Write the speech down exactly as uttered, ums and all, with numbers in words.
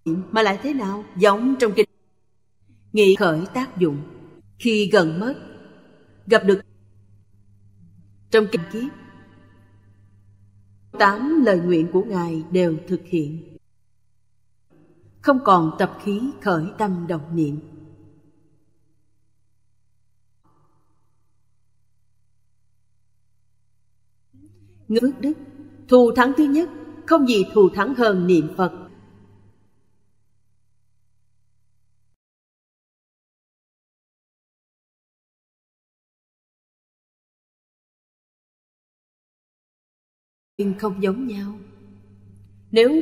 mà lại thế nào? Giống trong kinh nghị khởi tác dụng. Khi gần mất, gặp được trong kinh kiếp, tám lời nguyện của Ngài đều thực hiện. Không còn tập khí khởi tâm động niệm. Phước đức, thù thắng thứ nhất, không gì thù thắng hơn niệm Phật. Nhưng không giống nhau. Nếu